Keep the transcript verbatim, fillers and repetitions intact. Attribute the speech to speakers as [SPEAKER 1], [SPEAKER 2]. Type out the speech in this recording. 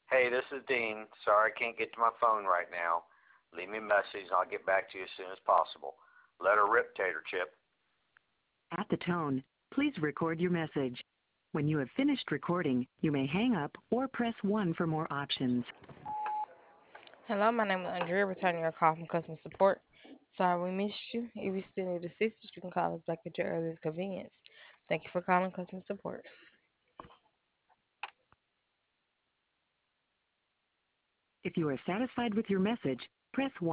[SPEAKER 1] Hey, this is Dean. Sorry I can't get to my phone right now. Leave me a message and I'll get back to you as soon as possible. Let her rip, Tater Chip.
[SPEAKER 2] At the tone, please record your message. When you have finished recording, you may hang up or press one for more options.
[SPEAKER 3] Hello, my name is Andrea, returning your call from customer support. Sorry we missed you. If you still need assistance, you can call us back at your earliest convenience. Thank you for calling customer support.
[SPEAKER 2] If you are satisfied with your message, press one.